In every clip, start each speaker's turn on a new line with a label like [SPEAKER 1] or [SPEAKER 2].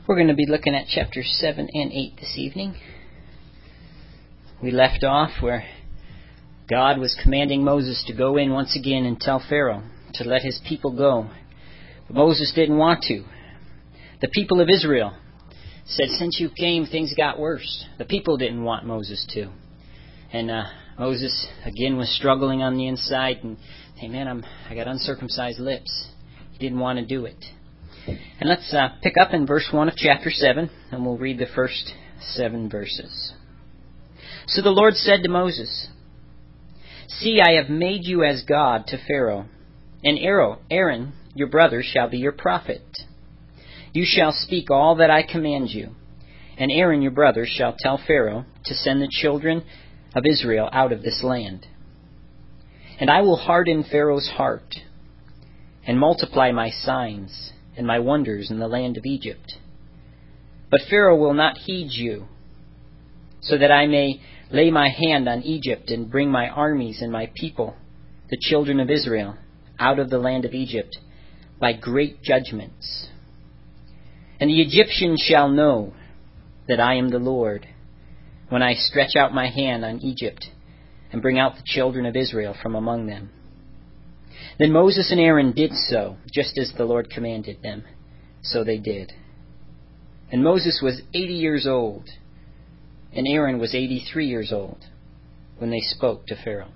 [SPEAKER 1] We're going to be looking at chapters 7 and 8 this evening. We left off where God was commanding Moses to go in once again and tell Pharaoh to let his people go. But Moses didn't want to. The people of Israel said, since you came, things got worse. The people didn't want Moses to. And Moses, again, was struggling on the inside. And, hey, man, I got uncircumcised lips. He didn't want to do it. And let's pick up in verse 1 of chapter 7, and we'll read the first 7 verses. So the Lord said to Moses, See, I have made you as God to Pharaoh, and Aaron, your brother, shall be your prophet. You shall speak all that I command you, and Aaron, your brother, shall tell Pharaoh to send the children of Israel out of this land. And I will harden Pharaoh's heart, and multiply my signs and my wonders in the land of Egypt. But Pharaoh will not heed you, so that I may lay my hand on Egypt and bring my armies and my people, the children of Israel, out of the land of Egypt by great judgments. And the Egyptians shall know that I am the Lord, when I stretch out my hand on Egypt and bring out the children of Israel from among them. Then Moses and Aaron did so, just as the Lord commanded them. So they did. And Moses was 80 years old, and Aaron was 83 years old, when they spoke to Pharaoh.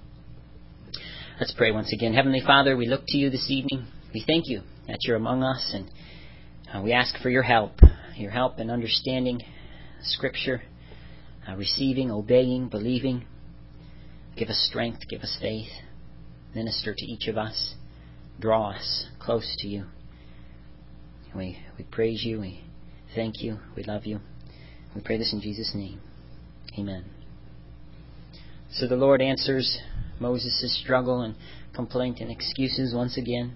[SPEAKER 1] Let's pray once again. Heavenly Father, we look to you this evening. We thank you that you're among us, and we ask for your help in understanding Scripture, receiving, obeying, believing. Give us strength, give us faith. Minister to each of us. Draw us close to you. We praise you. We thank you. We love you. We pray this in Jesus' name. Amen. So the Lord answers Moses' struggle and complaint and excuses once again.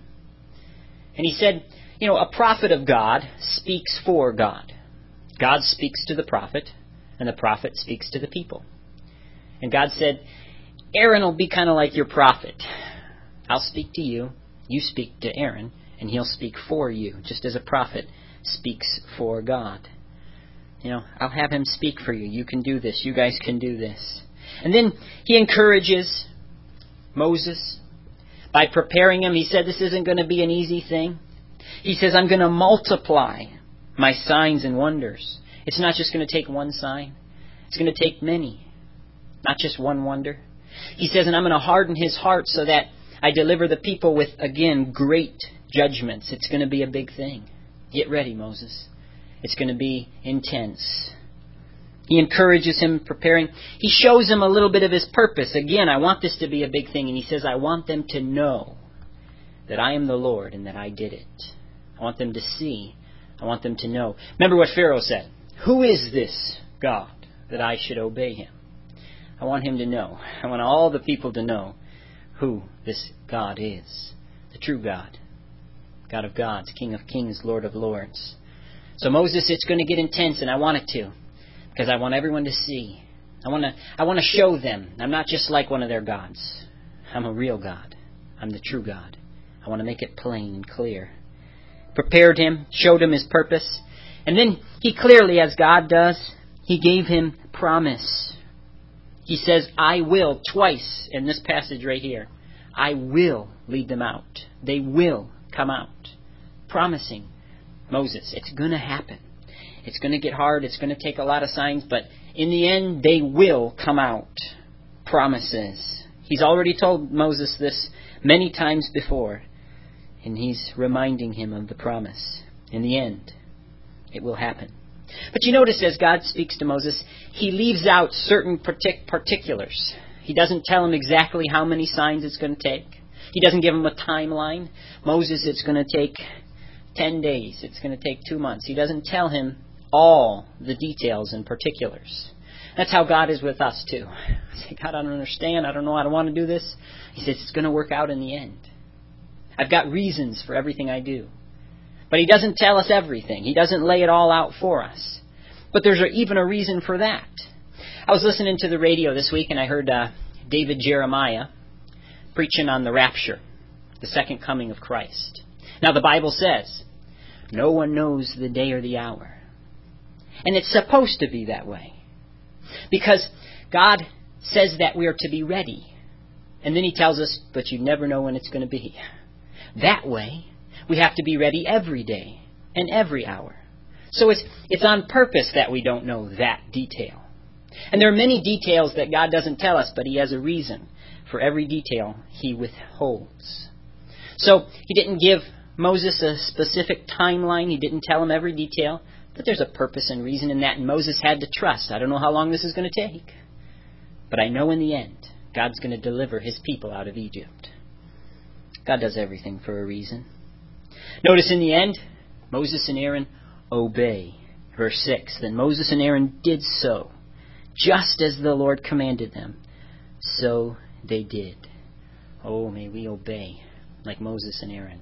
[SPEAKER 1] And he said, a prophet of God speaks for God. God speaks to the prophet, and the prophet speaks to the people. And God said, Aaron will be kind of like your prophet. I'll speak to you, you speak to Aaron, and he'll speak for you, just as a prophet speaks for God. I'll have him speak for you. You can do this. You guys can do this. And then he encourages Moses by preparing him. He said this isn't going to be an easy thing. He says, I'm going to multiply my signs and wonders. It's not just going to take one sign. It's going to take many, not just one wonder. He says, and I'm going to harden his heart so that I deliver the people with, again, great judgments. It's going to be a big thing. Get ready, Moses. It's going to be intense. He encourages him preparing. He shows him a little bit of his purpose. Again, I want this to be a big thing. And he says, I want them to know that I am the Lord and that I did it. I want them to see. I want them to know. Remember what Pharaoh said. Who is this God that I should obey him? I want him to know. I want all the people to know who this God is. The true God. God of gods, King of kings, Lord of lords. So Moses, it's going to get intense, and I want it to. Because I want everyone to see. I want to show them. I'm not just like one of their gods. I'm a real God. I'm the true God. I want to make it plain and clear. Prepared him, showed him his purpose. And then he clearly, as God does, he gave him promise. He says, I will, twice in this passage right here. I will lead them out. They will come out. Promising Moses, it's going to happen. It's going to get hard. It's going to take a lot of signs. But in the end, they will come out. Promises. He's already told Moses this many times before. And he's reminding him of the promise. In the end, it will happen. But you notice as God speaks to Moses, he leaves out certain particulars. He doesn't tell him exactly how many signs it's going to take. He doesn't give him a timeline. Moses, it's going to take 10 days. It's going to take 2 months. He doesn't tell him all the details and particulars. That's how God is with us too. I say, God, I don't understand. I don't know. I don't want to do this. He says, it's going to work out in the end. I've got reasons for everything I do. But he doesn't tell us everything. He doesn't lay it all out for us. But there's even a reason for that. I was listening to the radio this week and I heard David Jeremiah preaching on the rapture, the second coming of Christ. Now the Bible says, No one knows the day or the hour. And it's supposed to be that way. Because God says that we are to be ready. And then He tells us, but you never know when it's going to be. That way, we have to be ready every day and every hour. So it's on purpose that we don't know that detail. And there are many details that God doesn't tell us, but He has a reason for every detail He withholds. So He didn't give Moses a specific timeline. He didn't tell him every detail. But there's a purpose and reason in that, and Moses had to trust. I don't know how long this is going to take. But I know in the end, God's going to deliver His people out of Egypt. God does everything for a reason. Notice in the end, Moses and Aaron obey. Verse 6, then Moses and Aaron did so, just as the Lord commanded them. So they did. Oh, may we obey like Moses and Aaron.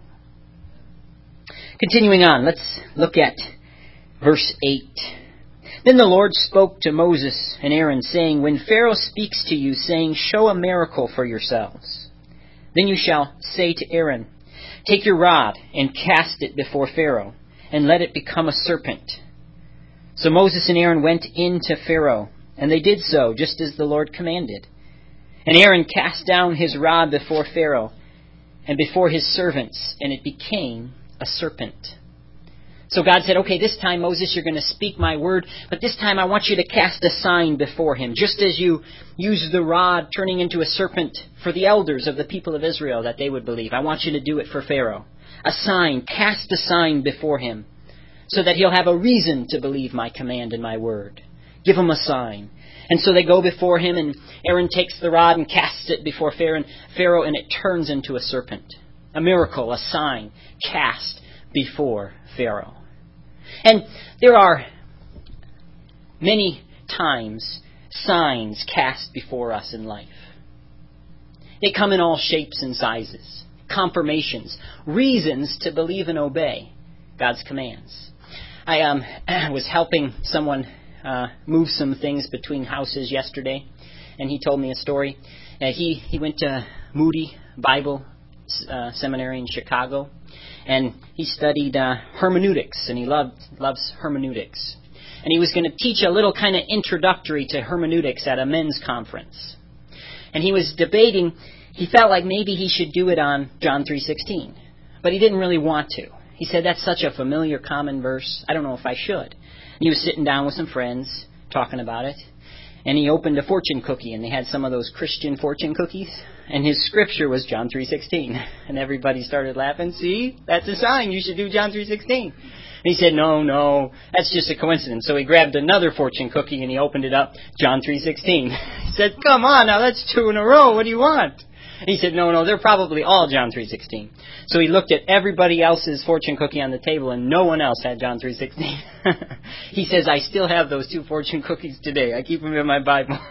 [SPEAKER 1] Continuing on, let's look at Verse 8. Then the Lord spoke to Moses and Aaron, saying, when Pharaoh speaks to you, saying, show a miracle for yourselves, then you shall say to Aaron, take your rod and cast it before Pharaoh, and let it become a serpent. So Moses and Aaron went in to Pharaoh, and they did so, just as the Lord commanded. And Aaron cast down his rod before Pharaoh and before his servants, and it became a serpent. So God said, okay, this time, Moses, you're going to speak my word, but this time I want you to cast a sign before him, just as you used the rod turning into a serpent for the elders of the people of Israel that they would believe. I want you to do it for Pharaoh. A sign, cast a sign before him, so that he'll have a reason to believe my command and my word. Give him a sign. And so they go before him, and Aaron takes the rod and casts it before Pharaoh, and it turns into a serpent. A miracle, a sign, cast before Pharaoh. And there are many times signs cast before us in life. They come in all shapes and sizes, confirmations, reasons to believe and obey God's commands. I was helping someone move some things between houses yesterday, and he told me a story. He went to Moody Bible Seminary in Chicago, and he studied hermeneutics, and he loves hermeneutics. And he was going to teach a little kind of introductory to hermeneutics at a men's conference. And he was debating, he felt like maybe he should do it on John 3:16, but he didn't really want to. He said, that's such a familiar, common verse, I don't know if I should. And he was sitting down with some friends, talking about it, and he opened a fortune cookie, and they had some of those Christian fortune cookies, and his scripture was John 3:16. And everybody started laughing. See, that's a sign. You should do John 3:16. And he said, no, that's just a coincidence. So he grabbed another fortune cookie, and he opened it up, John 3:16. He said, come on, now that's 2 in a row. What do you want? And he said, no, they're probably all John 3:16. So he looked at everybody else's fortune cookie on the table, and no one else had John 3:16. He says, I still have those 2 fortune cookies today. I keep them in my Bible.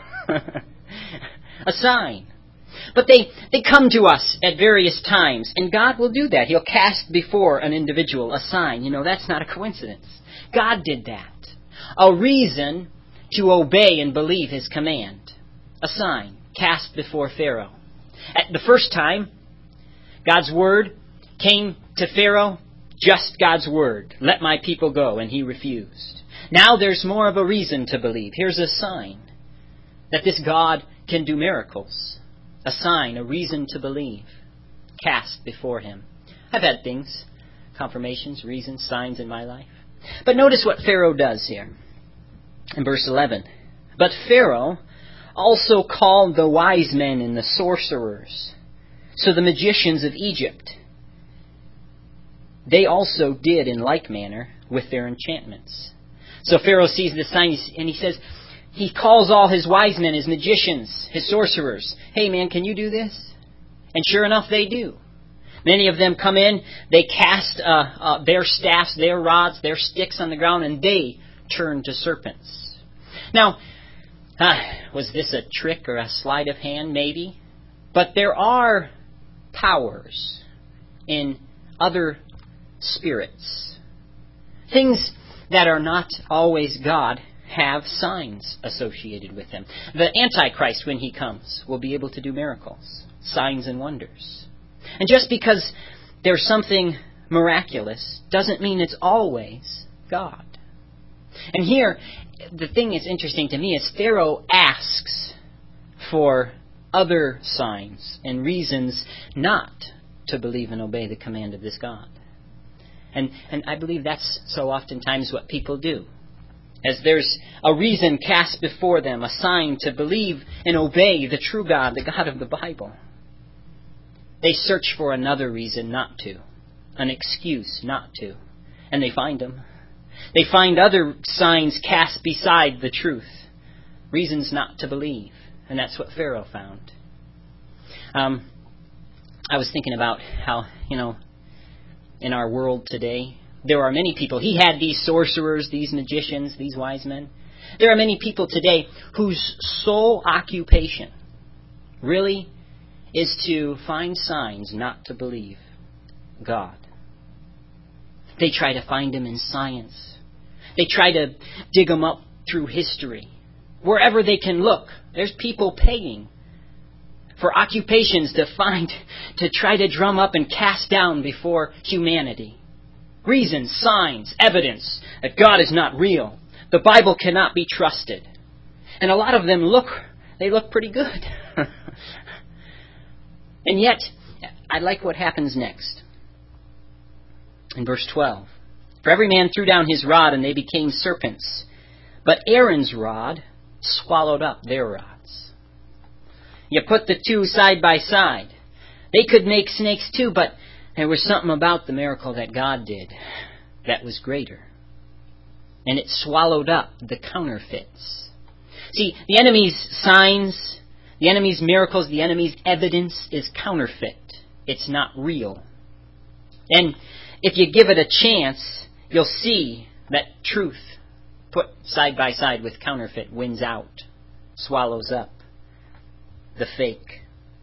[SPEAKER 1] A sign. But they come to us at various times, and God will do that. He'll cast before an individual a sign. That's not a coincidence. God did that. A reason to obey and believe His command. A sign cast before Pharaoh. At the first time, God's word came to Pharaoh, just God's word. Let my people go, and he refused. Now there's more of a reason to believe. Here's a sign that this God can do miracles. A sign, a reason to believe, cast before him. I've had things, confirmations, reasons, signs in my life. But notice what Pharaoh does here in verse 11. But Pharaoh also called the wise men and the sorcerers, so the magicians of Egypt. They also did in like manner with their enchantments. So Pharaoh sees this sign, and he says, he calls all his wise men, his magicians, his sorcerers. Hey man, can you do this? And sure enough, they do. Many of them come in, they cast their staffs, their rods, their sticks on the ground, and they turn to serpents. Now, was this a trick or a sleight of hand? Maybe. But there are powers in other spirits. Things that are not always God have signs associated with them. The Antichrist, when he comes, will be able to do miracles, signs and wonders. And just because there's something miraculous doesn't mean it's always God. And here, the thing that's interesting to me is Pharaoh asks for other signs and reasons not to believe and obey the command of this God. And I believe that's so oftentimes what people do. As there's a reason cast before them, a sign to believe and obey the true God, the God of the Bible, they search for another reason not to, an excuse not to, and they find them. They find other signs cast beside the truth, reasons not to believe, and that's what Pharaoh found. I was thinking about how, in our world today, there are many people. He had these sorcerers, these magicians, these wise men. There are many people today whose sole occupation really is to find signs not to believe God. They try to find Him in science. They try to dig Him up through history. Wherever they can look, there's people paying for occupations to try to drum up and cast down before humanity. Reasons, signs, evidence that God is not real. The Bible cannot be trusted. And a lot of them look pretty good. And yet, I like what happens next. In verse 12. For every man threw down his rod, and they became serpents. But Aaron's rod swallowed up their rods. You put the two side by side. They could make snakes too, but there was something about the miracle that God did that was greater. And it swallowed up the counterfeits. See, the enemy's signs, the enemy's miracles, the enemy's evidence is counterfeit. It's not real. And if you give it a chance, you'll see that truth put side by side with counterfeit wins out, swallows up the fake.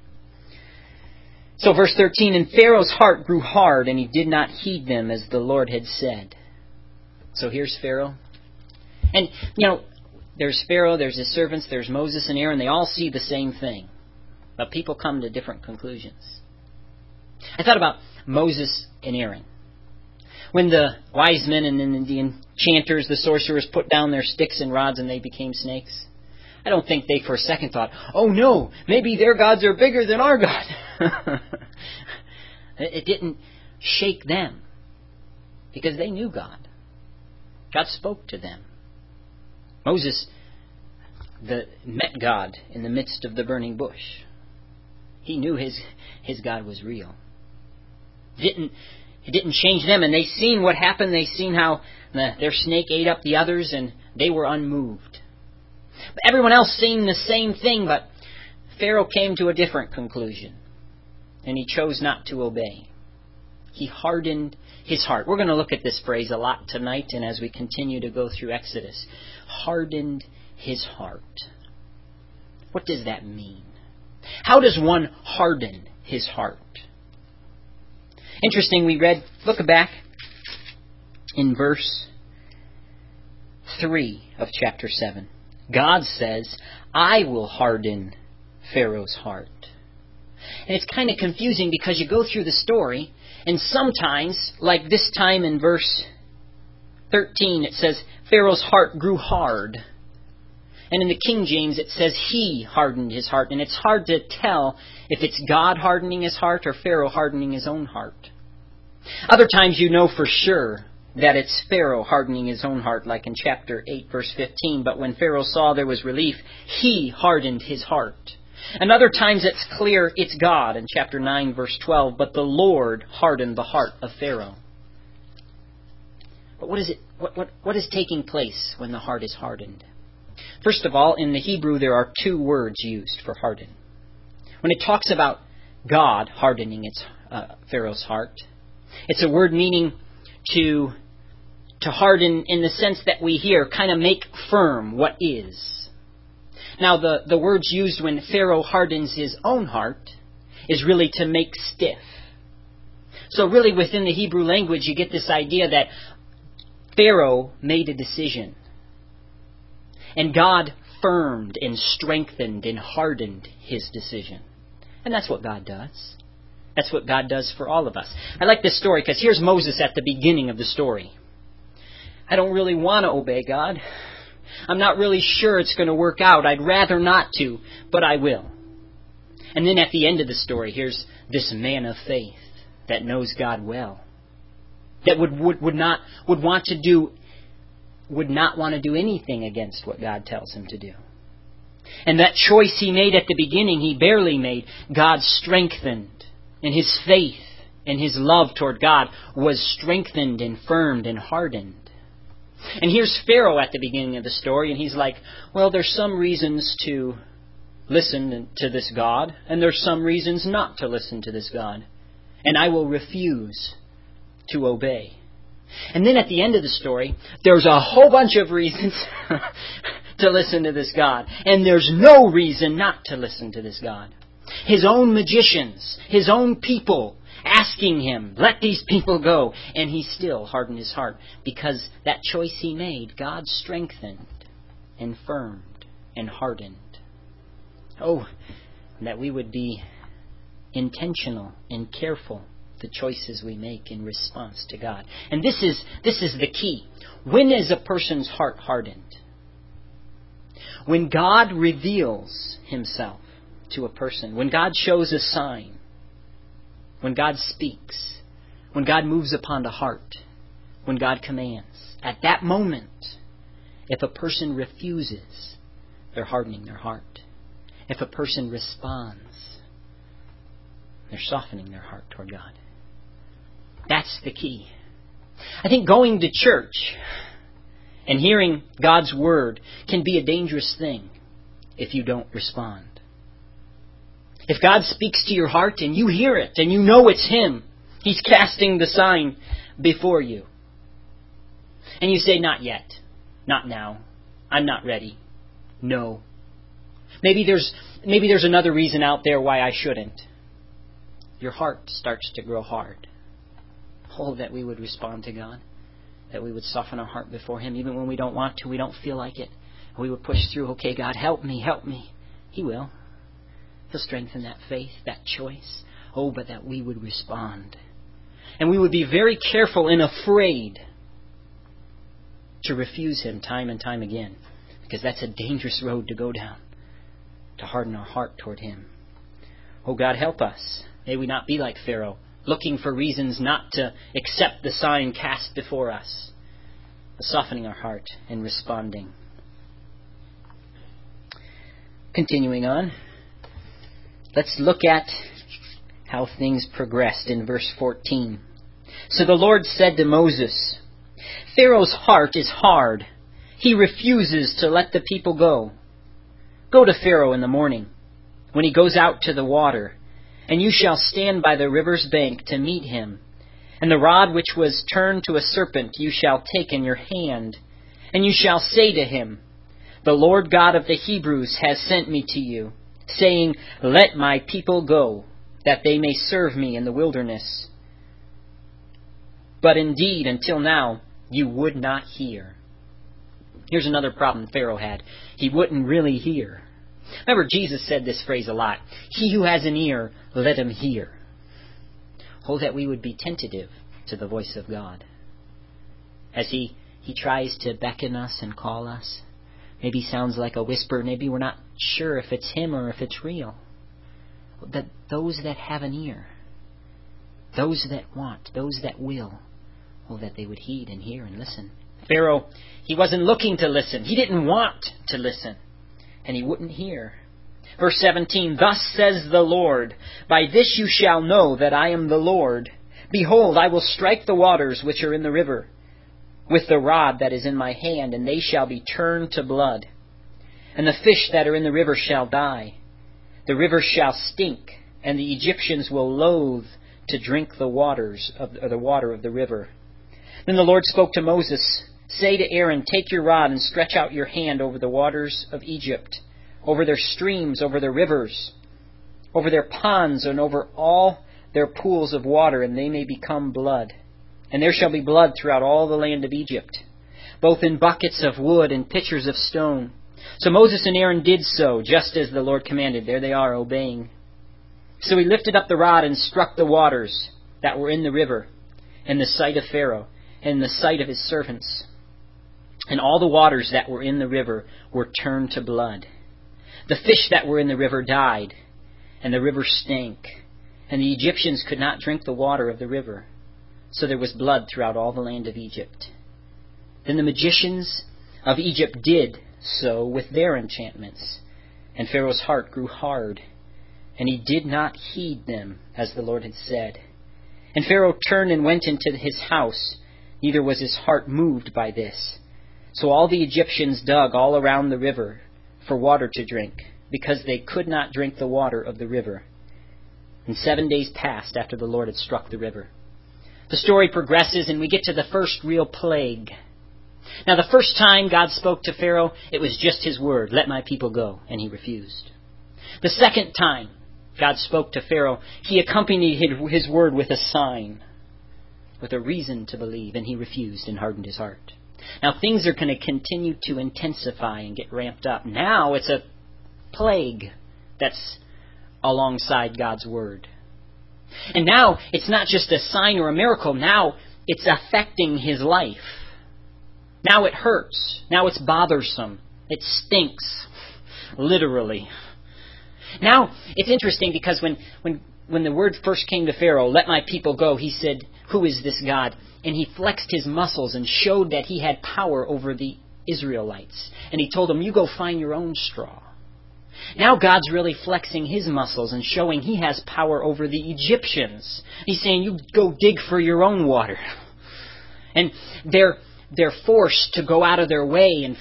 [SPEAKER 1] So verse 13, and Pharaoh's heart grew hard, and he did not heed them as the Lord had said. So here's Pharaoh. And, there's Pharaoh, there's his servants, there's Moses and Aaron. They all see the same thing. But people come to different conclusions. I thought about Moses and Aaron. When the wise men and the enchanters, the sorcerers, put down their sticks and rods and they became snakes, I don't think they for a second thought, oh no, maybe their gods are bigger than our God. It didn't shake them because they knew God. God spoke to them. Moses met God in the midst of the burning bush. He knew his God was real. It didn't change them, and they seen what happened. They seen how their snake ate up the others, and they were unmoved. But everyone else seen the same thing, but Pharaoh came to a different conclusion, and he chose not to obey. He hardened his heart. We're going to look at this phrase a lot tonight, and as we continue to go through Exodus, hardened his heart. What does that mean? How does one harden his heart? Interesting, look back in verse 3 of chapter 7. God says, I will harden Pharaoh's heart. And it's kind of confusing because you go through the story, and sometimes, like this time in verse 13, it says, Pharaoh's heart grew hard. And in the King James, it says he hardened his heart. And it's hard to tell if it's God hardening his heart or Pharaoh hardening his own heart. Other times you know for sure that it's Pharaoh hardening his own heart, like in chapter 8, verse 15. But when Pharaoh saw there was relief, he hardened his heart. And other times it's clear it's God in chapter 9, verse 12. But the Lord hardened the heart of Pharaoh. But what is taking place when the heart is hardened? First of all, in the Hebrew there are two words used for harden. When it talks about God hardening Pharaoh's heart, it's a word meaning to harden in the sense that we hear, kind of make firm what is. Now, the words used when Pharaoh hardens his own heart is really to make stiff. So really within the Hebrew language you get this idea that Pharaoh made a decision. And God firmed and strengthened and hardened his decision. And that's what God does. That's what God does for all of us. I like this story because here's Moses at the beginning of the story. I don't really want to obey God. I'm not really sure it's going to work out. I'd rather not to, but I will. And then at the end of the story, here's this man of faith that knows God well, that would not want to do anything against what God tells him to do. And that choice he made at the beginning, he barely made, God strengthened. And his faith and his love toward God was strengthened and firmed and hardened. And here's Pharaoh at the beginning of the story, and he's like, well, there's some reasons to listen to this God, and there's some reasons not to listen to this God. And I will refuse to obey. And then at the end of the story, there's a whole bunch of reasons to listen to this God. And there's no reason not to listen to this God. His own magicians, his own people asking him, let these people go. And he still hardened his heart because that choice he made, God strengthened and firmed and hardened. Oh, that we would be intentional and careful the choices we make in response to God. And this is the key. When is a person's heart hardened? When God reveals himself to a person, when God shows a sign, when God speaks, when God moves upon the heart, when God commands, at that moment, if a person refuses, they're hardening their heart. If a person responds, they're softening their heart toward God. That's the key. I think going to church and hearing God's Word can be a dangerous thing if you don't respond. If God speaks to your heart and you hear it and you know it's Him, He's casting the sign before you. And you say, not yet, not now, I'm not ready, no. Maybe there's another reason out there why I shouldn't. Your heart starts to grow hard. Oh, that we would respond to God. That we would soften our heart before Him even when we don't want to, we don't feel like it. We would push through, okay, God, help me, help me. He will. He'll strengthen that faith, that choice. Oh, but that we would respond. And we would be very careful and afraid to refuse Him time and time again. Because that's a dangerous road to go down. To harden our heart toward Him. Oh, God, help us. May we not be like Pharaoh, looking for reasons not to accept the sign cast before us, but softening our heart and responding. Continuing on, let's look at how things progressed in verse 14. So the Lord said to Moses, Pharaoh's heart is hard. He refuses to let the people go. Go to Pharaoh in the morning, when he goes out to the water, and you shall stand by the river's bank to meet him. And the rod which was turned to a serpent you shall take in your hand, and you shall say to him, The Lord God of the Hebrews has sent me to you, saying, Let my people go, that they may serve me in the wilderness. But indeed, until now, you would not hear. Here's another problem Pharaoh had. He wouldn't really hear. Remember, Jesus said this phrase a lot. He who has an ear, let him hear. Oh, that we would be tentative to the voice of God. As He tries to beckon us and call us. Maybe sounds like a whisper. Maybe we're not sure if it's Him or if it's real. That those that have an ear, those that want, those that will, oh, that they would heed and hear and listen. Pharaoh, he wasn't looking to listen. He didn't want to listen. And he wouldn't hear. Verse 17, Thus says the Lord, By this you shall know that I am the Lord. Behold, I will strike the waters which are in the river with the rod that is in my hand, and they shall be turned to blood. And the fish that are in the river shall die. The river shall stink, and the Egyptians will loathe to drink the water of the river. Then the Lord spoke to Moses, Say to Aaron, Take your rod and stretch out your hand over the waters of Egypt, over their streams, over their rivers, over their ponds, and over all their pools of water, and they may become blood. And there shall be blood throughout all the land of Egypt, both in buckets of wood and pitchers of stone. So Moses and Aaron did so, just as the Lord commanded. There they are, obeying. So he lifted up the rod and struck the waters that were in the river in the sight of Pharaoh and in the sight of his servants. And all the waters that were in the river were turned to blood. The fish that were in the river died, and the river stank, and the Egyptians could not drink the water of the river. So there was blood throughout all the land of Egypt. Then the magicians of Egypt did so with their enchantments, and Pharaoh's heart grew hard, and he did not heed them, as the Lord had said. And Pharaoh turned and went into his house, neither was his heart moved by this. So all the Egyptians dug all around the river for water to drink, because they could not drink the water of the river. And 7 days passed after the Lord had struck the river. The story progresses, and we get to the first real plague. Now, the first time God spoke to Pharaoh, it was just his word, "Let my people go," and he refused. The second time God spoke to Pharaoh, he accompanied his word with a sign, with a reason to believe, and he refused and hardened his heart. Now, things are going to continue to intensify and get ramped up. Now it's a plague that's alongside God's word. And now it's not just a sign or a miracle. Now it's affecting his life. Now it hurts. Now it's bothersome. It stinks, literally. Now it's interesting because when the word first came to Pharaoh, "Let my people go," he said, "Who is this God?" And he flexed his muscles and showed that he had power over the Israelites. And he told them, "You go find your own straw." Now God's really flexing his muscles and showing he has power over the Egyptians. He's saying, "You go dig for your own water." And they're forced to go out of their way and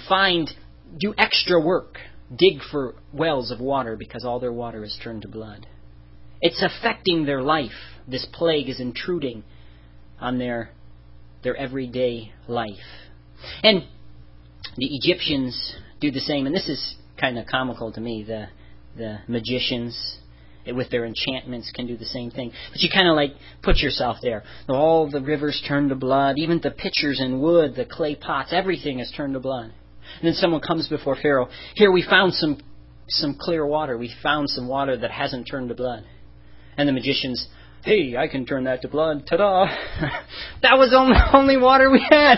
[SPEAKER 1] do extra work, dig for wells of water, because all their water is turned to blood. It's affecting their life. This plague is intruding on their everyday life. And the Egyptians do the same. And this is kind of comical to me. The magicians with their enchantments can do the same thing. But you kind of put yourself there. All the rivers turn to blood. Even the pitchers and wood, the clay pots, everything is turned to blood. And then someone comes before Pharaoh. "Here, we found some clear water. We found some water that hasn't turned to blood." And the magicians, "Hey, I can turn that to blood. Ta-da! That was only water we had."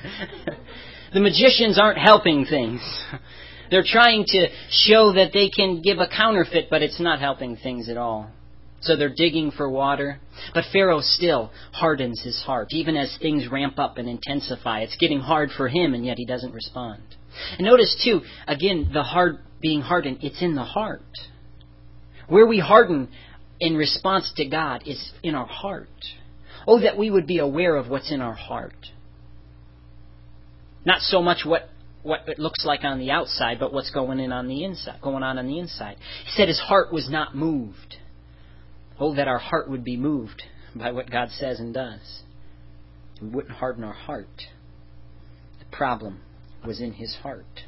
[SPEAKER 1] The magicians aren't helping things. They're trying to show that they can give a counterfeit, but it's not helping things at all. So they're digging for water. But Pharaoh still hardens his heart. Even as things ramp up and intensify, it's getting hard for him, and yet he doesn't respond. And notice too, again, the heart being hardened, it's in the heart. Where we harden in response to God is in our heart. Oh, that we would be aware of what's in our heart. Not so much what it looks like on the outside, but what's going on on the inside. He said his heart was not moved. Oh, that our heart would be moved by what God says and does. We wouldn't harden our heart. The problem was in his heart.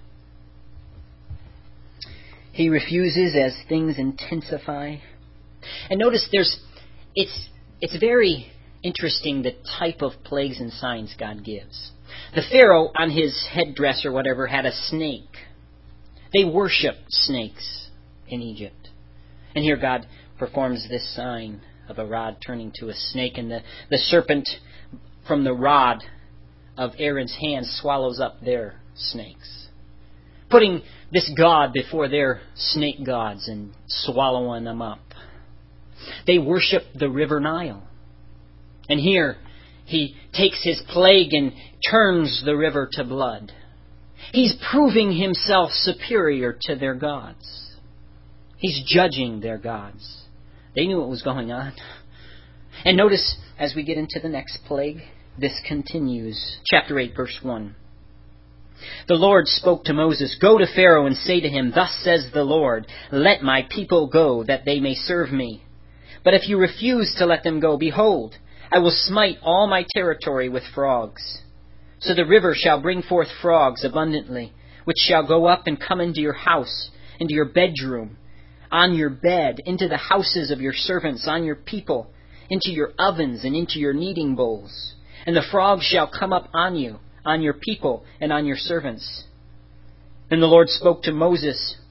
[SPEAKER 1] He refuses as things intensify. And notice it's very interesting the type of plagues and signs God gives. The Pharaoh on his headdress or whatever had a snake. They worshiped snakes in Egypt. And here God performs this sign of a rod turning to a snake, and the serpent from the rod of Aaron's hand swallows up their snakes, putting this god before their snake gods and swallowing them up. They worship the river Nile. And here he takes his plague and turns the river to blood. He's proving himself superior to their gods. He's judging their gods. They knew what was going on. And notice, as we get into the next plague, this continues. Chapter 8, verse 1. The Lord spoke to Moses, "Go to Pharaoh and say to him, 'Thus says the Lord, let my people go, that they may serve me. But if you refuse to let them go, behold, I will smite all my territory with frogs. So the river shall bring forth frogs abundantly, which shall go up and come into your house, into your bedroom, on your bed, into the houses of your servants, on your people, into your ovens and into your kneading bowls. And the frogs shall come up on you, on your people, and on your servants.' Then the Lord spoke to Moses,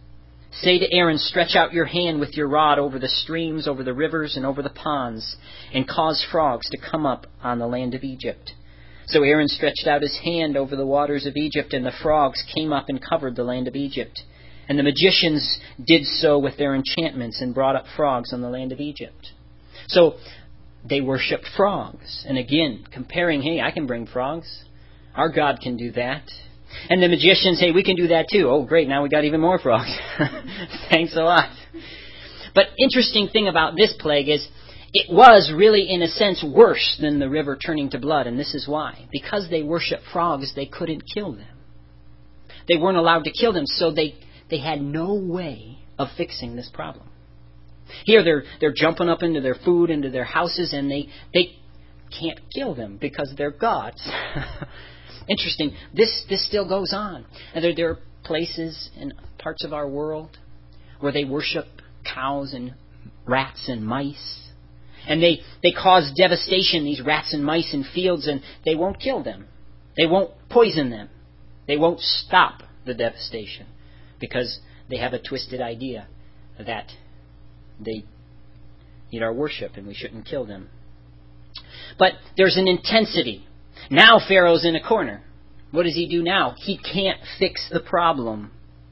[SPEAKER 1] Say to Aaron, stretch out your hand with your rod over the streams, over the rivers, and over the ponds, and cause frogs to come up on the land of Egypt. So Aaron stretched out his hand over the waters of Egypt, and the frogs came up and covered the land of Egypt. And the magicians did so with their enchantments and brought up frogs on the land of Egypt. So they worshipped frogs. And again, comparing, hey, I can bring frogs. Our God can do that. And the magicians, hey, we can do that too. Oh, great, now we got even more frogs. Thanks a lot. But interesting thing about this plague is it was really, in a sense, worse than the river turning to blood. And this is why. Because they worshiped frogs, they couldn't kill them. They weren't allowed to kill them, so they had no way of fixing this problem. Here they're jumping up into their food, into their houses, and they can't kill them because they're gods. Interesting. This still goes on. And there are places in parts of our world where they worship cows and rats and mice. And they cause devastation, these rats and mice in fields, and they won't kill them. They won't poison them. They won't stop the devastation because they have a twisted idea that they need our worship and we shouldn't kill them. But there's an intensity. Now Pharaoh's in a corner. What does he do now? He can't fix the problem.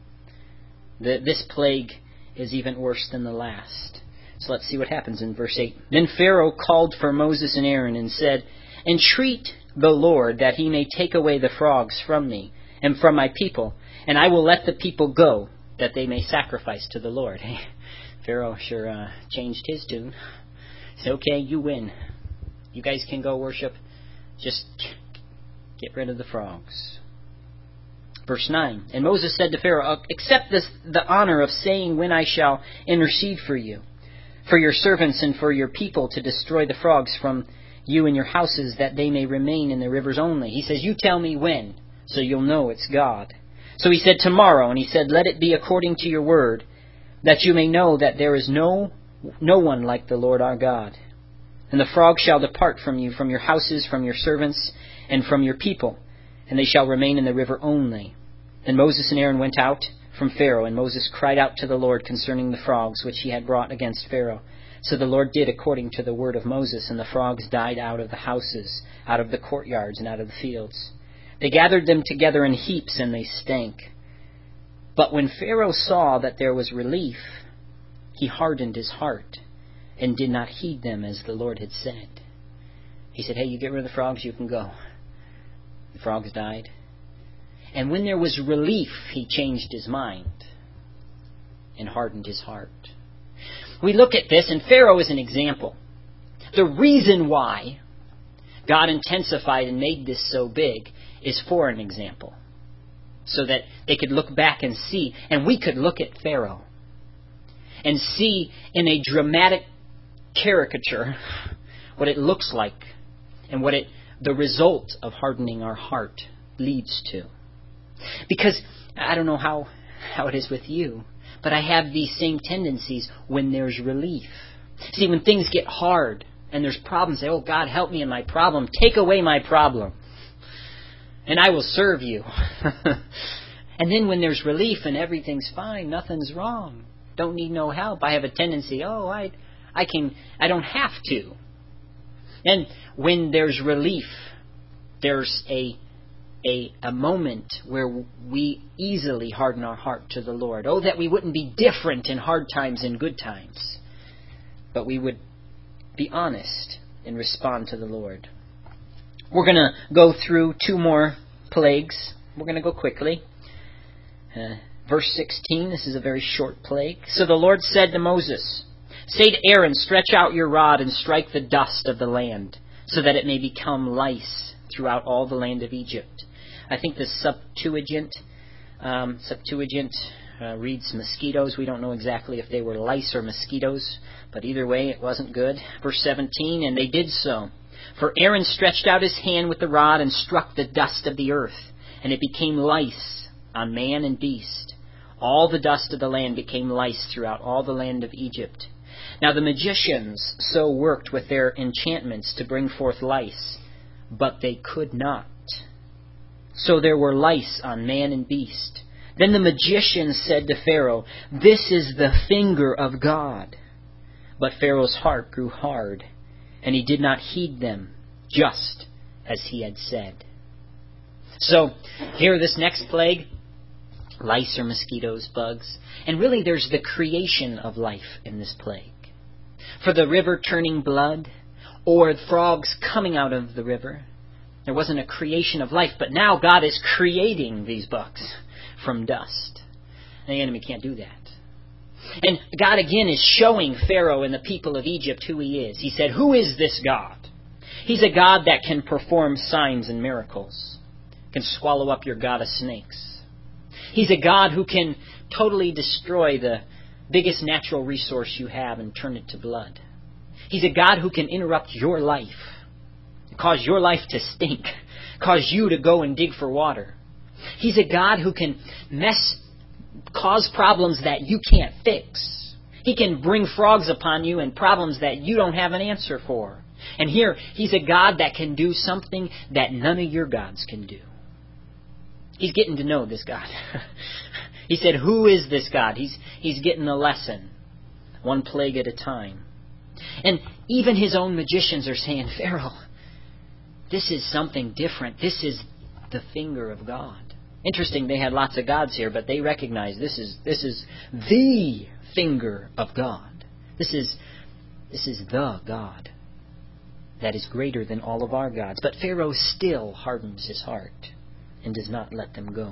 [SPEAKER 1] This plague is even worse than the last. So let's see what happens in verse 8. Then Pharaoh called for Moses and Aaron and said, entreat the Lord that he may take away the frogs from me and from my people, and I will let the people go, that they may sacrifice to the Lord. Pharaoh sure changed his tune. He said, okay, you win. You guys can go worship. Just get rid of the frogs. Verse 9. And Moses said to Pharaoh, accept the honor of saying when I shall intercede for you, for your servants and for your people, to destroy the frogs from you and your houses, that they may remain in the rivers only. He says, you tell me when, so you'll know it's God. So he said, tomorrow. And he said, let it be according to your word, that you may know that there is no one like the Lord our God. And the frogs shall depart from you, from your houses, from your servants, and from your people, and they shall remain in the river only. Then Moses and Aaron went out from Pharaoh, and Moses cried out to the Lord concerning the frogs which he had brought against Pharaoh. So the Lord did according to the word of Moses, and the frogs died out of the houses, out of the courtyards, and out of the fields. They gathered them together in heaps, and they stank. But when Pharaoh saw that there was relief, he hardened his heart, and did not heed them as the Lord had said. He said, hey, you get rid of the frogs, you can go. The frogs died. And when there was relief, he changed his mind and hardened his heart. We look at this, and Pharaoh is an example. The reason why God intensified and made this so big is for an example, so that they could look back and see, and we could look at Pharaoh and see in a dramatic caricature what it looks like and what the result of hardening our heart leads to. Because I don't know how it is with you, but I have these same tendencies when there's relief. See, when things get hard and there's problems, say, oh, God, help me in my problem. Take away my problem, and I will serve you. And then when there's relief and everything's fine, nothing's wrong, don't need no help, I have a tendency, I don't have to. And when there's relief, there's a moment where we easily harden our heart to the Lord. Oh, that we wouldn't be different in hard times and good times, but we would be honest and respond to the Lord. We're going to go through 2 more plagues. We're going to go quickly. Verse 16, this is a very short plague. So the Lord said to Moses, say to Aaron, stretch out your rod and strike the dust of the land, so that it may become lice throughout all the land of Egypt. I think the Septuagint reads mosquitoes. We don't know exactly if they were lice or mosquitoes, but either way, it wasn't good. Verse 17, and they did so. For Aaron stretched out his hand with the rod and struck the dust of the earth, and it became lice on man and beast. All the dust of the land became lice throughout all the land of Egypt. Now the magicians so worked with their enchantments to bring forth lice, but they could not. So there were lice on man and beast, Then the magicians said to Pharaoh, "This is the finger of God." But Pharaoh's heart grew hard, and he did not heed them, just as he had said. So, here, this next plague, lice or mosquitoes, bugs. And really there's the creation of life in this plague. For the river turning blood, or frogs coming out of the river, there wasn't a creation of life, but now God is creating these bugs from dust. The enemy can't do that. And God again is showing Pharaoh and the people of Egypt who he is. He said, "Who is this God?" He's a God that can perform signs and miracles, can swallow up your god of snakes. He's a God who can totally destroy the biggest natural resource you have and turn it to blood. He's a God who can interrupt your life, cause your life to stink, cause you to go and dig for water. He's a God who can cause problems that you can't fix. He can bring frogs upon you and problems that you don't have an answer for. And here, he's a God that can do something that none of your gods can do. He's getting to know this God. He said, "Who is this God?" He's getting a lesson, one plague at a time. And even his own magicians are saying, "Pharaoh, this is something different. This is the finger of God." Interesting, they had lots of gods here, but they recognize this is the finger of God. This is the God that is greater than all of our gods. But Pharaoh still hardens his heart and does not let them go.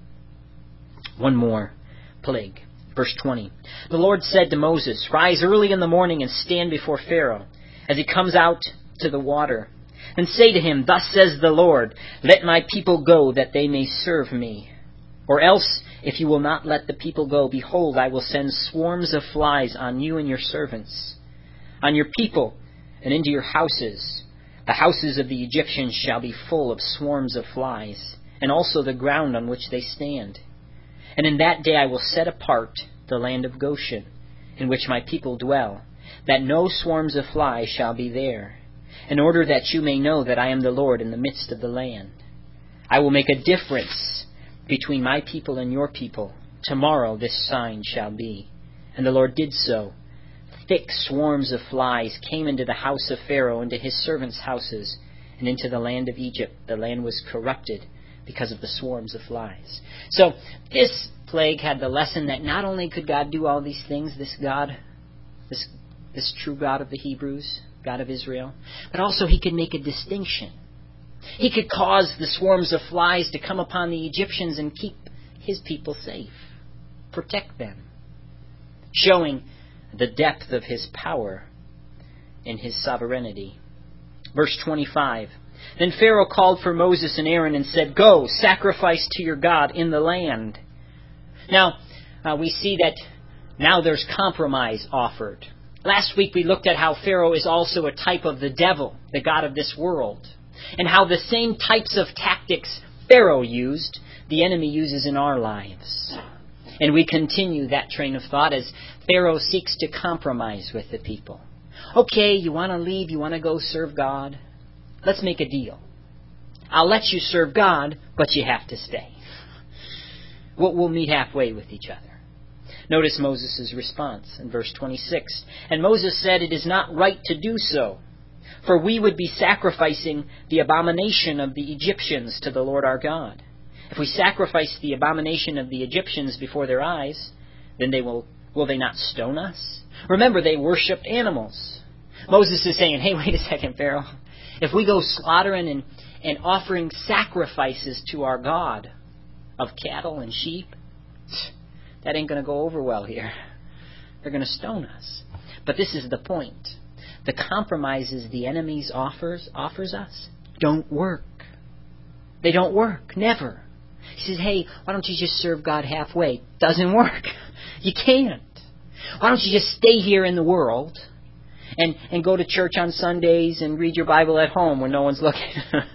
[SPEAKER 1] One more plague. Verse 20. The Lord said to Moses, "Rise early in the morning and stand before Pharaoh as he comes out to the water. And say to him, 'Thus says the Lord, let my people go that they may serve me. Or else, if you will not let the people go, behold, I will send swarms of flies on you and your servants, on your people, and into your houses. The houses of the Egyptians shall be full of swarms of flies, and also the ground on which they stand. And in that day I will set apart the land of Goshen, in which my people dwell, that no swarms of flies shall be there, in order that you may know that I am the Lord in the midst of the land. I will make a difference between my people and your people. Tomorrow this sign shall be.' And the Lord did so. Thick swarms of flies came into the house of Pharaoh, into his servants' houses, and into the land of Egypt. The land was corrupted because of the swarms of flies." So this plague had the lesson that not only could God do all these things, this God, this true God of the Hebrews, God of Israel, but also he could make a distinction. He could cause the swarms of flies to come upon the Egyptians and keep his people safe, protect them, showing the depth of his power in his sovereignty. Verse 25. Then Pharaoh called for Moses and Aaron and said, "Go, sacrifice to your God in the land." Now, we see that now there's compromise offered. Last week we looked at how Pharaoh is also a type of the devil, the god of this world, and how the same types of tactics Pharaoh used, the enemy uses in our lives. And we continue that train of thought as Pharaoh seeks to compromise with the people. Okay, you want to leave, you want to go serve God? Let's make a deal. I'll let you serve God, but you have to stay. We'll meet halfway with each other. Notice Moses' response in verse 26. And Moses said, "It is not right to do so, for we would be sacrificing the abomination of the Egyptians to the Lord our God. If we sacrifice the abomination of the Egyptians before their eyes, then will they not stone us?" Remember, they worshipped animals. Moses is saying, "Hey, wait a second, Pharaoh. If we go slaughtering and offering sacrifices to our God of cattle and sheep, that ain't going to go over well here. They're going to stone us." But this is the point. The compromises the enemy offers us don't work. They don't work. Never. He says, "Hey, why don't you just serve God halfway?" Doesn't work. You can't. Why don't you just stay here in the world and go to church on Sundays and read your Bible at home when no one's looking?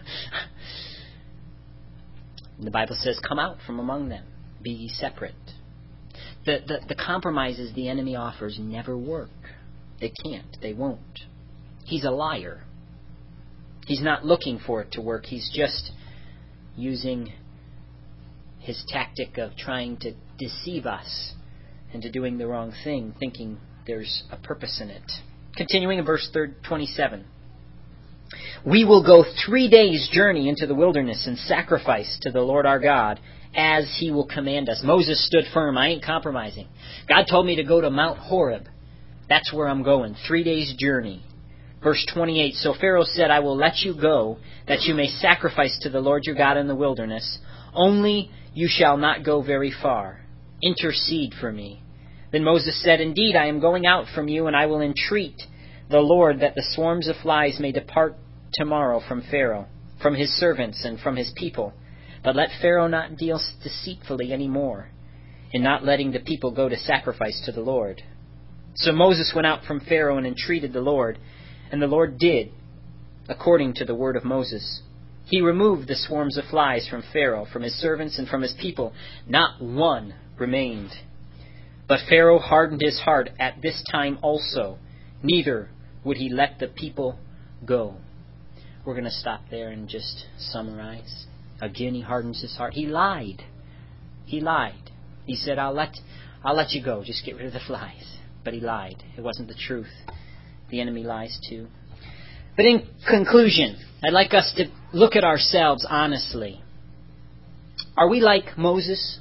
[SPEAKER 1] The Bible says, "Come out from among them. Be ye separate." The compromises the enemy offers never work. They can't. They won't. He's a liar. He's not looking for it to work. He's just using his tactic of trying to deceive us into doing the wrong thing, thinking there's a purpose in it. Continuing in verse 27. We will go 3 days' journey into the wilderness and sacrifice to the Lord our God as he will command us. Moses stood firm. I ain't compromising. God told me to go to Mount Horeb. That's where I'm going. 3 days' journey. Verse 28. So Pharaoh said, I will let you go, that you may sacrifice to the Lord your God in the wilderness. Only you shall not go very far. Intercede for me. Then Moses said, Indeed, I am going out from you, and I will entreat the Lord that the swarms of flies may depart tomorrow from Pharaoh, from his servants, and from his people. But let Pharaoh not deal deceitfully any more, in not letting the people go to sacrifice to the Lord. So Moses went out from Pharaoh and entreated the Lord, and the Lord did according to the word of Moses. He removed the swarms of flies from Pharaoh, from his servants, and from his people. Not one remained. But Pharaoh hardened his heart at this time also. Neither would he let the people go. We're going to stop there and just summarize. Again, he hardens his heart. He lied. He lied. He said, I'll let you go. Just get rid of the flies. But he lied. It wasn't the truth. The enemy lies too. But in conclusion, I'd like us to look at ourselves honestly. Are we like Moses?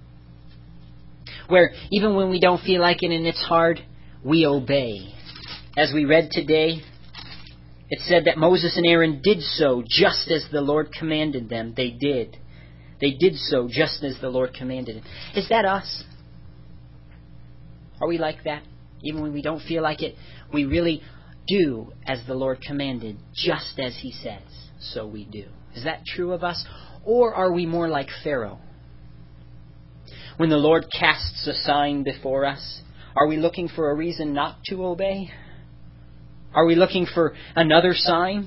[SPEAKER 1] Where even when we don't feel like it and it's hard, we obey. As we read today, it said that Moses and Aaron did so just as the Lord commanded them. They did. They did so just as the Lord commanded it. Is that us? Are we like that? Even when we don't feel like it, we really do as the Lord commanded, just as He says, so we do. Is that true of us? Or are we more like Pharaoh? When the Lord casts a sign before us, are we looking for a reason not to obey? Are we looking for another sign?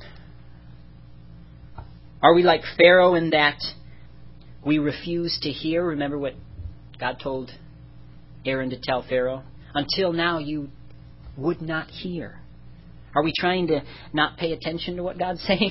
[SPEAKER 1] Are we like Pharaoh in that we refuse to hear? Remember what God told Aaron to tell Pharaoh? Until now you would not hear. Are we trying to not pay attention to what God's saying?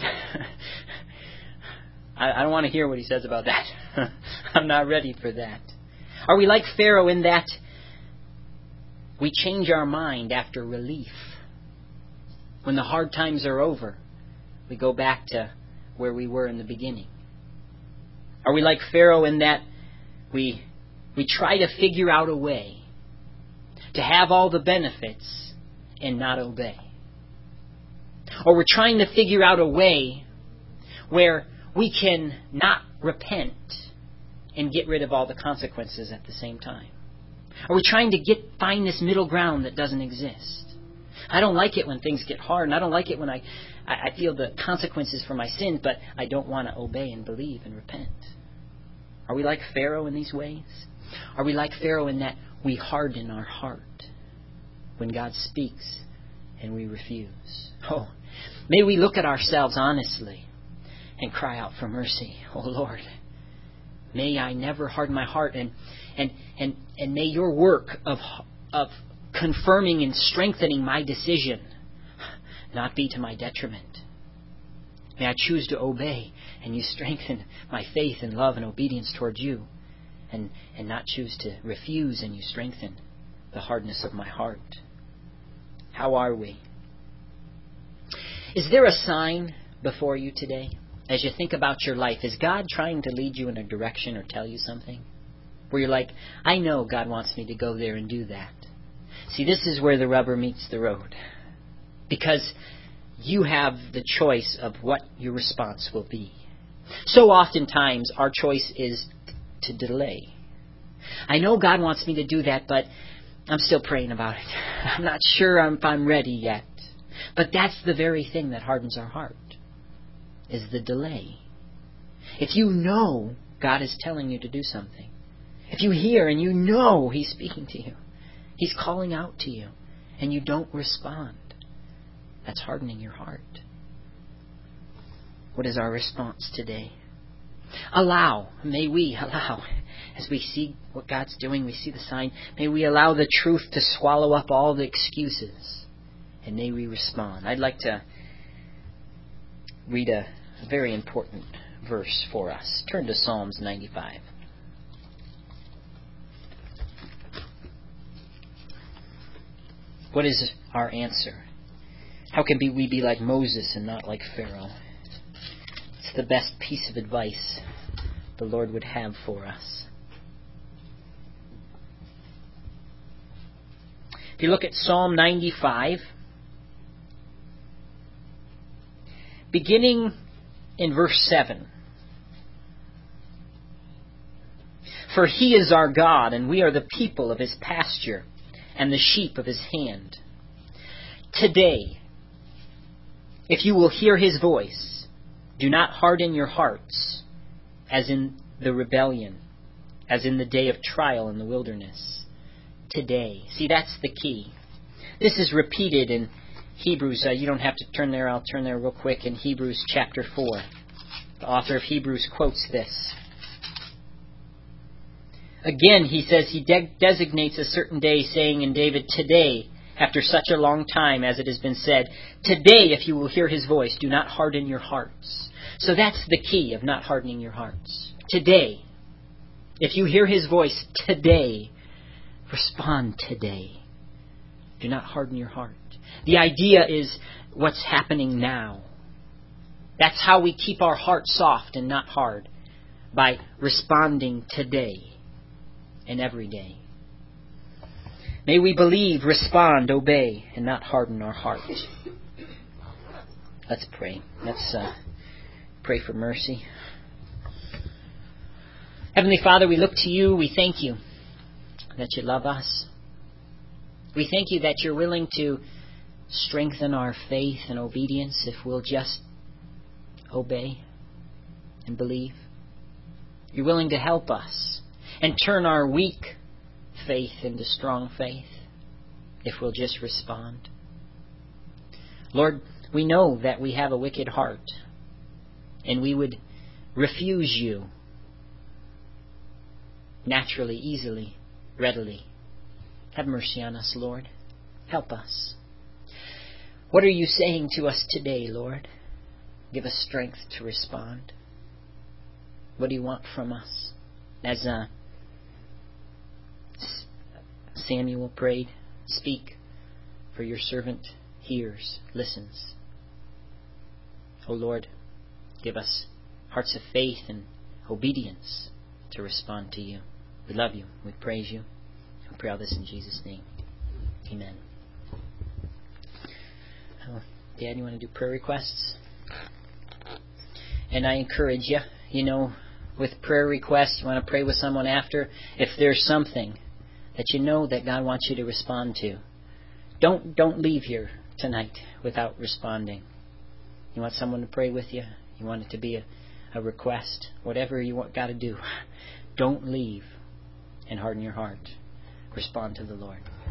[SPEAKER 1] I don't want to hear what He says about that. I'm not ready for that. Are we like Pharaoh in that we change our mind after relief? When the hard times are over, we go back to where we were in the beginning. Are we like Pharaoh in that we try to figure out a way to have all the benefits and not obey? Or we're trying to figure out a way where we can not repent and get rid of all the consequences at the same time? Are we trying to find this middle ground that doesn't exist? I don't like it when things get hard, and I don't like it when I feel the consequences for my sins, but I don't want to obey and believe and repent. Are we like Pharaoh in these ways? Are we like Pharaoh in that we harden our heart when God speaks and we refuse? Oh, may we look at ourselves honestly and cry out for mercy. Oh Lord, may I never harden my heart, and may your work of confirming and strengthening my decision not be to my detriment. May I choose to obey, and you strengthen my faith and love and obedience towards you, and not choose to refuse, and you strengthen the hardness of my heart. How are we? Is there a sign before you today? As you think about your life, is God trying to lead you in a direction or tell you something? Where you're like, I know God wants me to go there and do that. See, this is where the rubber meets the road. Because you have the choice of what your response will be. So oftentimes our choice is to delay. I know God wants me to do that, but I'm still praying about it. I'm not sure if I'm ready yet. But that's the very thing that hardens our heart, is the delay. If you know God is telling you to do something, if you hear and you know He's speaking to you, He's calling out to you, and you don't respond, that's hardening your heart. What is our response today? May we allow, as we see what God's doing, we see the sign, may we allow the truth to swallow up all the excuses, and may we respond. I'd like to read a very important verse for us. Turn to Psalms 95. What is our answer? How can we be like Moses and not like Pharaoh? It's the best piece of advice the Lord would have for us. If you look at Psalm 95, beginning in verse 7. For He is our God, and we are the people of His pasture, and the sheep of His hand. Today, if you will hear His voice, do not harden your hearts, as in the rebellion, as in the day of trial in the wilderness. Today. See, that's the key. This is repeated in Hebrews. You don't have to turn there. I'll turn there real quick. In Hebrews chapter 4. The author of Hebrews quotes this. Again, he says he designates a certain day, saying in David, today, after such a long time as it has been said, today, if you will hear His voice, do not harden your hearts. So that's the key of not hardening your hearts. Today. If you hear His voice today, respond today. Do not harden your heart. The idea is what's happening now. That's how we keep our heart soft and not hard. By responding today and every day. May we believe, respond, obey, and not harden our heart. Let's pray. Let's pray for mercy. Heavenly Father, we look to You. We thank You that You love us. We thank You that You're willing to strengthen our faith and obedience if we'll just obey and believe. You're willing to help us and turn our weak faith into strong faith if we'll just respond. Lord, we know that we have a wicked heart and we would refuse You naturally, easily, readily. Have mercy on us, Lord. Help us. What are You saying to us today, Lord? Give us strength to respond. What do You want from us? As Samuel prayed, speak, for Your servant hears, listens. O Lord, give us hearts of faith and obedience to respond to You. We love You. We praise You. We pray all this in Jesus' name. Amen. Dad, you want to do prayer requests? And I encourage you, with prayer requests, you want to pray with someone after. If there's something that you know that God wants you to respond to, don't leave here tonight without responding. You want someone to pray with you? You want it to be a request? Whatever you got to do, don't leave and harden your heart. Respond to the Lord.